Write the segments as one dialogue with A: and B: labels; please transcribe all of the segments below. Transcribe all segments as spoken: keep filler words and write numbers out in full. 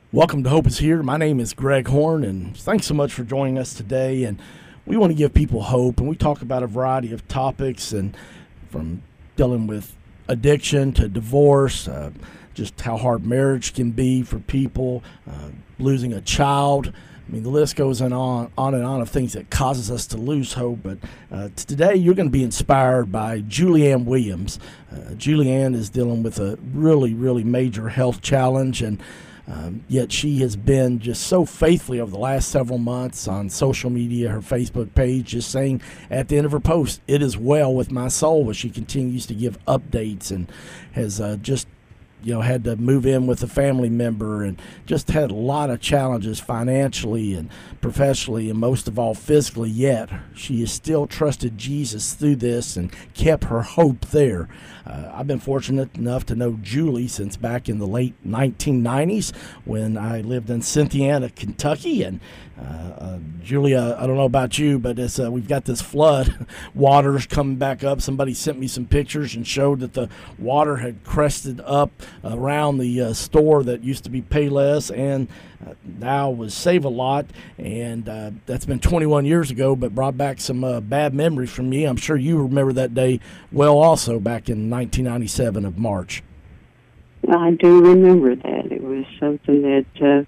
A: Welcome to Hope is Here. My name is Greg Horn, and thanks so much for joining us today. And we want to give people hope, and we talk about a variety of topics, and from dealing with addiction to divorce, uh, just how hard marriage can be for people, uh, losing a child. I mean, the list goes on, on and on of things that causes us to lose hope. But uh, today you're going to be inspired by Julianne Williams. Uh, Julianne is dealing with a really, really major health challenge, and Um, yet she has been just so faithfully over the last several months on social media, her Facebook page, just saying at the end of her post, "It is well with my soul," as she continues to give updates and has uh, just you know, had to move in with a family member and just had a lot of challenges financially and professionally and most of all physically, yet she has still trusted Jesus through this and kept her hope there. Uh, I've been fortunate enough to know Julie since back in the late nineteen nineties when I lived in Cynthiana, Kentucky. And uh, uh, Julia, I don't know about you, but it's, uh, we've got this flood. Water's coming back up. Somebody sent me some pictures and showed that the water had crested up around the uh, store that used to be Payless and uh, now was Save a Lot, and uh, that's been twenty-one years ago, but brought back some uh, bad memories from me. I'm sure you remember that day well also back in nineteen ninety-seven of March.
B: I do remember that. It was something that uh,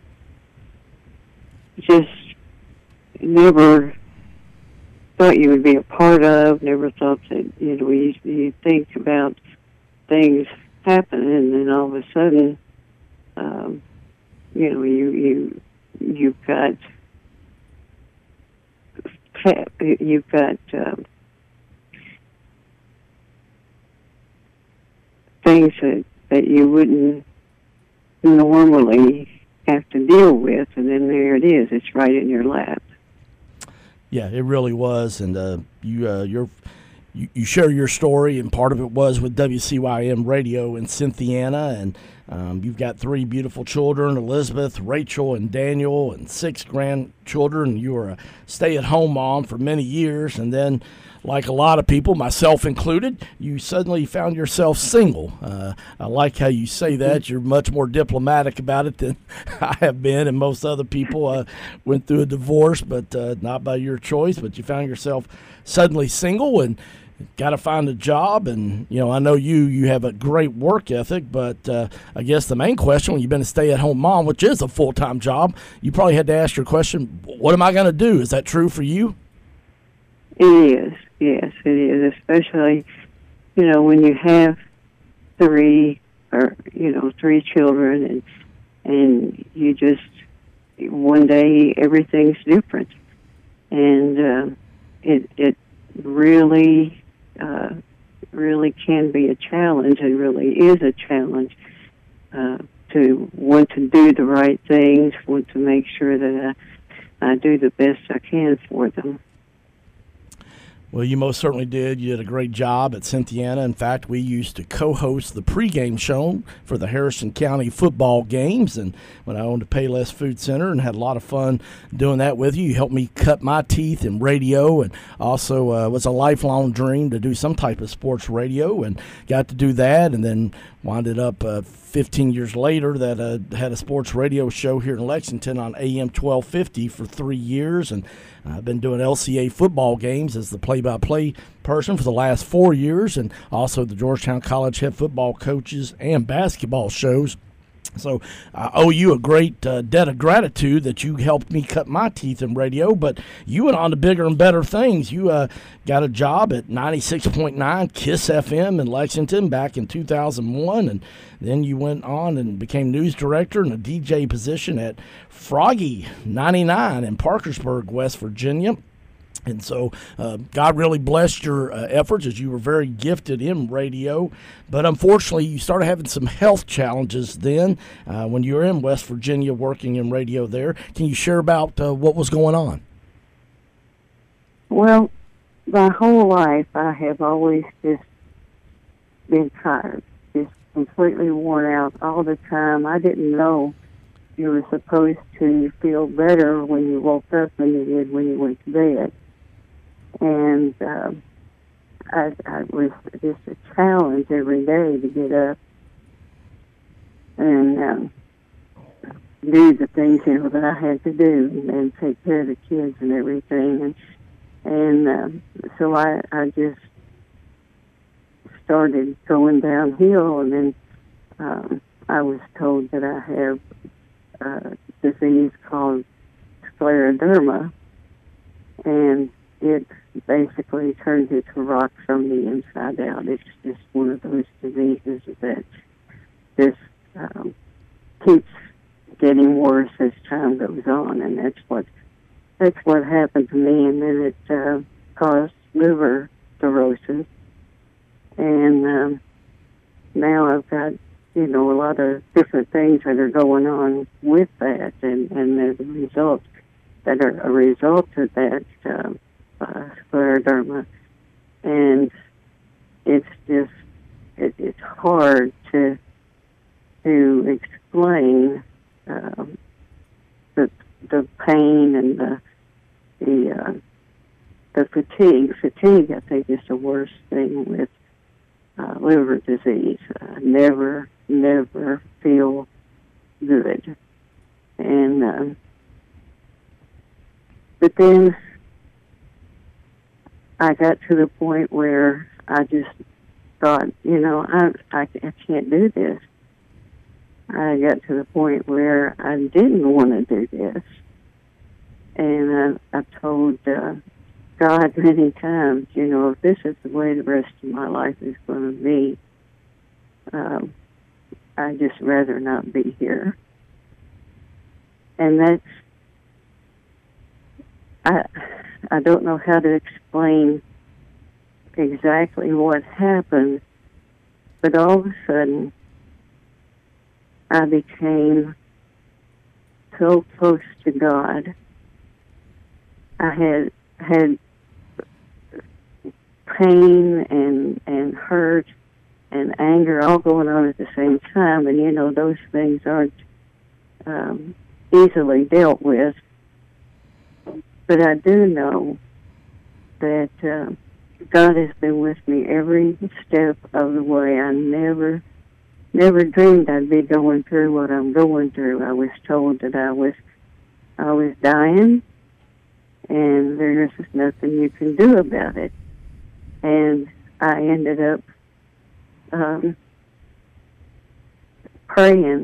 B: just never thought you would be a part of, never thought that, you know, you, you think about things happen, and then all of a sudden, um, you know, you you you've got you've got um, things that that you wouldn't normally have to deal with, and then there it is. It's right in your lap.
A: Yeah, it really was, and uh, you uh, you're. You, you share your story, and part of it was with W C Y M Radio in Cynthiana, and um, you've got three beautiful children, Elizabeth, Rachel, and Daniel, and six grandchildren. You were a stay-at-home mom for many years, and then, like a lot of people, myself included, you suddenly found yourself single. Uh, I like how you say that. You're much more diplomatic about it than I have been, and most other people uh, went through a divorce, but uh, not by your choice, but you found yourself suddenly single and got to find a job. And, you know, I know you, you have a great work ethic, but uh, I guess the main question when you've been a stay-at-home mom, which is a full-time job, you probably had to ask your question, what am I going to do? Is that true for you?
B: It is. Yes, it is, especially, you know, when you have three or, you know, three children and and you just, one day everything's different. And uh, it it really, uh, really can be a challenge, and really is a challenge uh, to want to do the right things, want to make sure that I, I do the best I can for them.
A: Well, you most certainly did. You did a great job at Cynthiana. In fact, we used to co-host the pregame show for the Harrison County football games, and when I owned a Payless Food Center, and had a lot of fun doing that with you. You helped me cut my teeth in radio, and also uh, was a lifelong dream to do some type of sports radio, and got to do that, and then winded up uh, fifteen years later that uh, had a sports radio show here in Lexington on A M twelve fifty for three years, and I've been doing L C A football games as the play-by-play person for the last four years, and also the Georgetown College head football coaches and basketball shows. So I owe you a great uh, debt of gratitude that you helped me cut my teeth in radio, but you went on to bigger and better things. You uh, got a job at ninety-six point nine KISS F M in Lexington back in two thousand one, and then you went on and became news director and a D J position at Froggy ninety-nine in Parkersburg, West Virginia. And so uh, God really blessed your uh, efforts, as you were very gifted in radio. But unfortunately, you started having some health challenges then uh, when you were in West Virginia working in radio there. Can you share about uh, what was going on?
B: Well, my whole life I have always just been tired, just completely worn out all the time. I didn't know you were supposed to feel better when you woke up than you did when you went to bed. And um, I, I was just a challenge every day to get up. And um, do the things, you know, that I had to do and, and take care of the kids and everything. And and um, so I, I just started going downhill, and then um, I was told that I have a disease called scleroderma, and it basically turns it to rock from the inside out. It's just one of those diseases that just um, keeps getting worse as time goes on, and that's what that's what happened to me. And then it uh, caused liver cirrhosis, and um, now I've got, you know, a lot of different things that are going on with that, and and as a result, that are a result of that uh, uh, scleroderma, and it's just it, it's hard to to explain um, the the pain and the the uh, the fatigue. Fatigue, I think, is the worst thing with uh, liver disease. Uh, never, never feel good, and um, but then I got to the point where I just thought, you know, I I, I can't do this. I got to the point where I didn't want to do this. And I, I told uh, God many times, you know, if this is the way the rest of my life is going to be, um, I'd just rather not be here. And that's, I, I don't know how to explain exactly what happened, but all of a sudden, I became so close to God. I had had pain and and hurt and anger all going on at the same time, and you know those things aren't um, easily dealt with. But I do know that uh, God has been with me every step of the way. I never. Never dreamed I'd be going through what I'm going through. I was told that I was, I was dying, and there's nothing you can do about it. And I ended up um, praying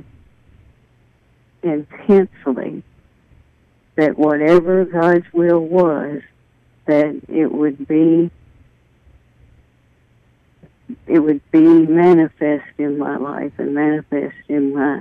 B: intensely that whatever God's will was, that it would be it would be manifest in my life and manifest in my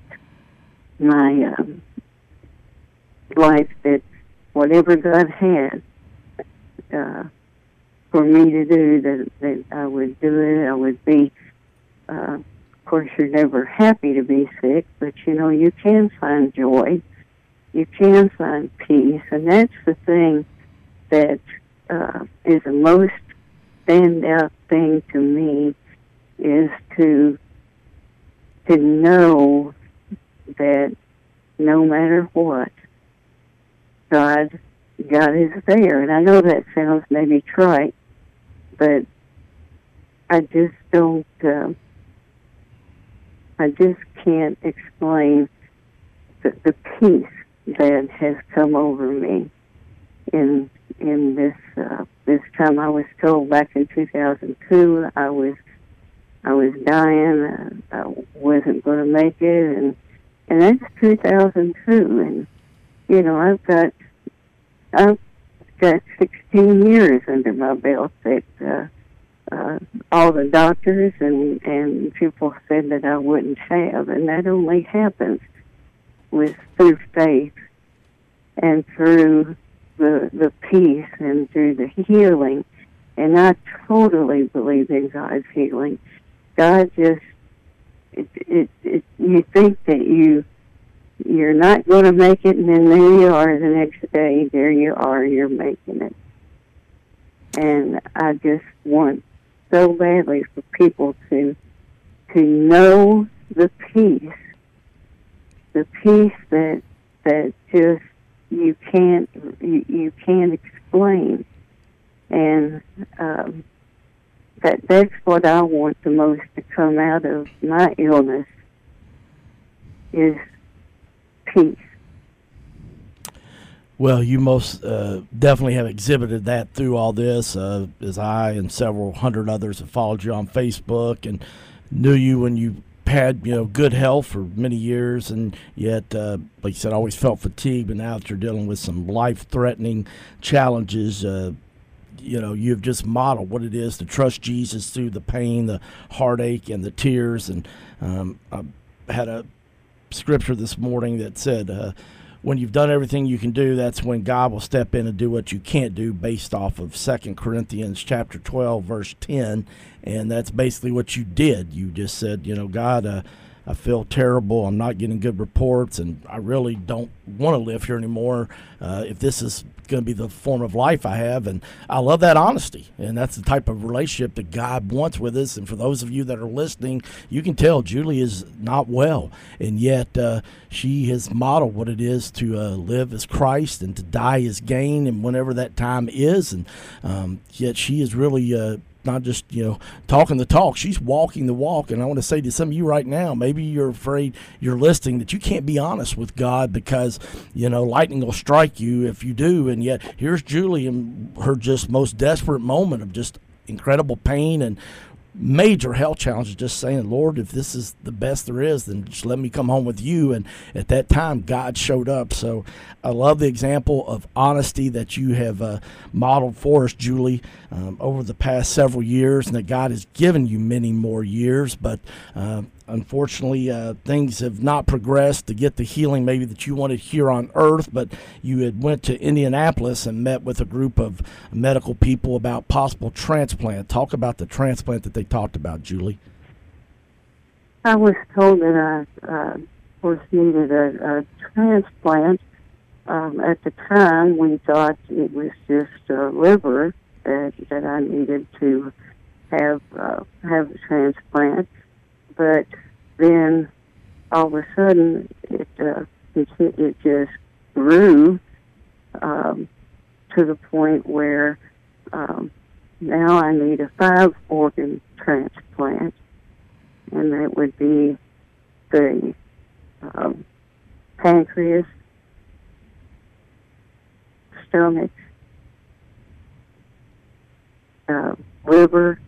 B: my um, life, that whatever God had uh, for me to do, that, that I would do it. I would be, uh, of course, you're never happy to be sick, but, you know, you can find joy. You can find peace, and that's the thing that uh, is the most standout thing to me, is to to know that no matter what, God God is there. And I know that sounds maybe trite, but I just don't. Uh, I just can't explain the, the peace that has come over me in in this uh, this time. I was told back in two thousand two I was I was dying. Uh, I wasn't going to make it, and and that's two thousand two. And you know, I've got I've got sixteen years under my belt that uh, uh, all the doctors and and people said that I wouldn't have, and that only happens with through faith and through the the peace and through the healing. And I totally believe in God's healing. God just, it, it, it, you think that you, you're not going to make it, and then there you are the next day, there you are, you're making it. And I just want so badly for people to, to know the peace, the peace that, that just, you can't you, you can't explain, and um, that that's what I want the most to come out of my illness, is peace.
A: Well, you most uh, definitely have exhibited that through all this, uh, as I and several hundred others have followed you on Facebook and knew you when you had, you know, good health for many years, and yet, uh, like you said, always felt fatigued. But now that you're dealing with some life-threatening challenges, uh, you know, you've just modeled what it is to trust Jesus through the pain, the heartache, and the tears. And um, I had a scripture this morning that said, uh, when you've done everything you can do, that's when God will step in and do what you can't do, based off of Second Corinthians chapter twelve, verse ten. And that's basically what you did. You just said, you know, God, uh, I feel terrible. I'm not getting good reports, and I really don't want to live here anymore uh, if this is going to be the form of life I have. And I love that honesty, and that's the type of relationship that God wants with us. And for those of you that are listening, you can tell Julie is not well, and yet uh, she has modeled what it is to uh, live as Christ and to die as gain, and whenever that time is. And um, yet she is really uh, not just, you know, talking the talk. She's walking the walk. And I want to say to some of you right now, maybe you're afraid you're listening, that you can't be honest with God because, you know, lightning will strike you if you do. And yet here's Julie in her just most desperate moment of just incredible pain and major health challenges, just saying, Lord, if this is the best there is, then just let me come home with you. And at that time, God showed up. So I love the example of honesty that you have uh, modeled for us, Julie, um, over the past several years, and that God has given you many more years. But uh, unfortunately, uh, things have not progressed to get the healing maybe that you wanted here on earth. But you had went to Indianapolis and met with a group of medical people about possible transplant. Talk about the transplant that they talked about, Julie.
B: I was told that I uh, was needed a, a transplant. Um, at the time, we thought it was just a liver that, that I needed to have uh, have a transplant. But then all of a sudden, it uh, it, it just grew um, to the point where um, now I need a five organ transplant, and that would be the um, pancreas, stomach, uh, liver,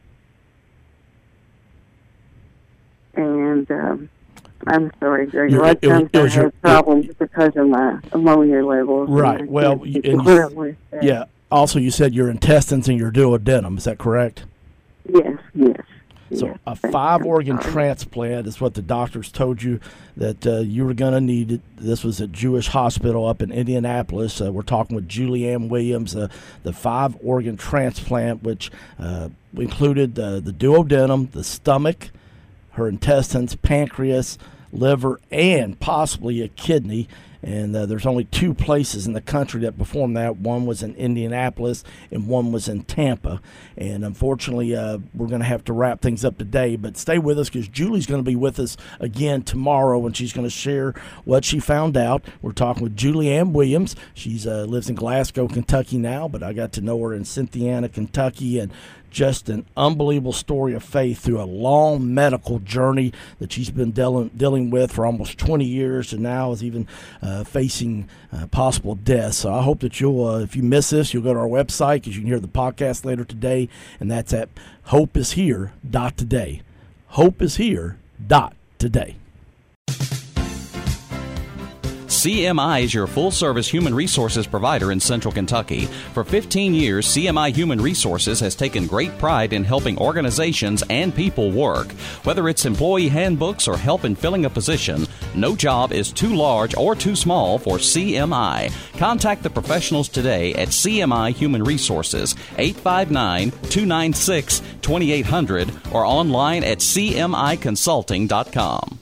B: and um, I'm sorry, Greg. A lot of times I have problems because of my ammonia levels.
A: Right. Well, you, and you, yeah. Also, you said your intestines and your duodenum. Is that correct?
B: Yes. Yes.
A: So
B: yes,
A: a five-organ transplant is what the doctors told you that uh, you were going to need. It. This was at Jewish Hospital up in Indianapolis. Uh, we're talking with Julie Ann Williams, uh, the five-organ transplant, which uh, included uh, the duodenum, the stomach, her intestines, pancreas, liver, and possibly a kidney. And uh, there's only two places in the country that performed that. One was in Indianapolis and one was in Tampa. And unfortunately, uh, we're going to have to wrap things up today. But stay with us because Julie's going to be with us again tomorrow, and she's going to share what she found out. We're talking with Julie Ann Williams. She uh, lives in Glasgow, Kentucky now, but I got to know her in Cynthiana, Kentucky, and just an unbelievable story of faith through a long medical journey that she's been dealing, dealing with for almost twenty years, and now is even uh, facing uh, possible death. So I hope that you'll, uh, if you miss this, you'll go to our website because you can hear the podcast later today, and that's at hope is here dot today. hope is here dot today.
C: C M I is your full-service human resources provider in Central Kentucky. For fifteen years, C M I Human Resources has taken great pride in helping organizations and people work. Whether it's employee handbooks or help in filling a position, no job is too large or too small for C M I. Contact the professionals today at C M I Human Resources, eight five nine, two nine six, two eight zero zero or online at c m i consulting dot com.